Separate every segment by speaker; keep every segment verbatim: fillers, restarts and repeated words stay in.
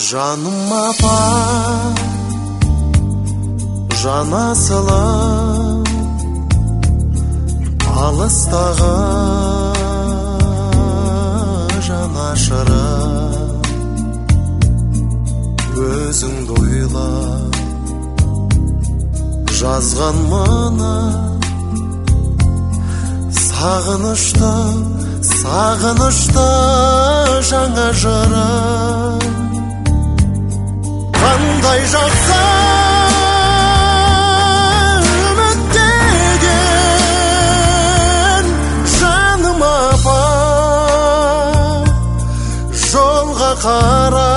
Speaker 1: Жаным апа, жанасылы алыстағы жанашыры, өзіңді ойла жазған мұны, сағынышты, сағынышты жаңа жыры. Қандай жақсы үміттеген жаным апа, жолға қара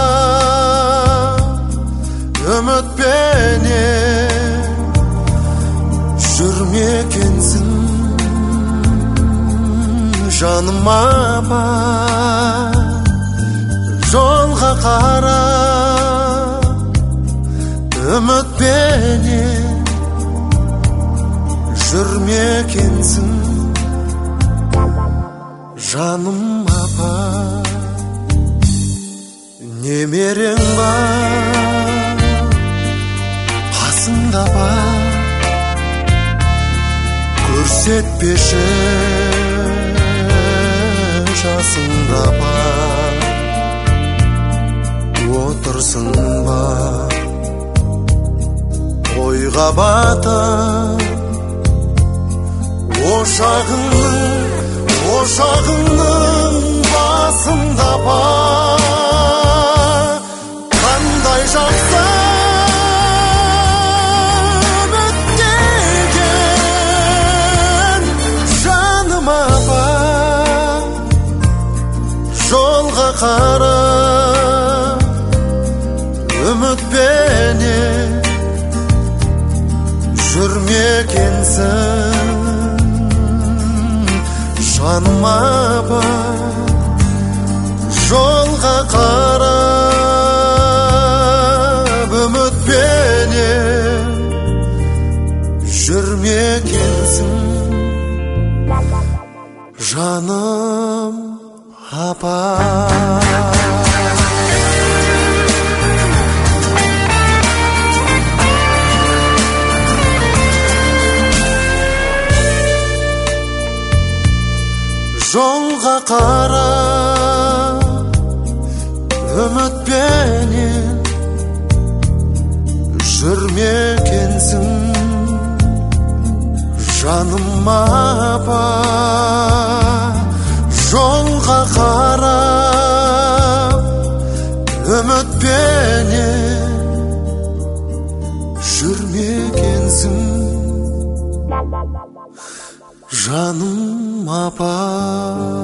Speaker 1: үмітпенен жүрмекенсің жаным апа, жолға қара үмітпенен жүрмекенсің жаным апа. Немерең бар қасыңда бар, көрсетпеші жасыңда бар, отырсың ба ойға батып ошағыңның, ошағыңның басында бар. Қандай жақсы үміттеген жаным апа, жолға қара үмітпенен жүрмекенсің жаным апа, жолға қарап үмітпенен жүрмекенсің жаным апа. Жолға қара үмітпенен жүрмекенсің жаным апа, жолға қара үмітпенен жүрмекенсің жаным апа.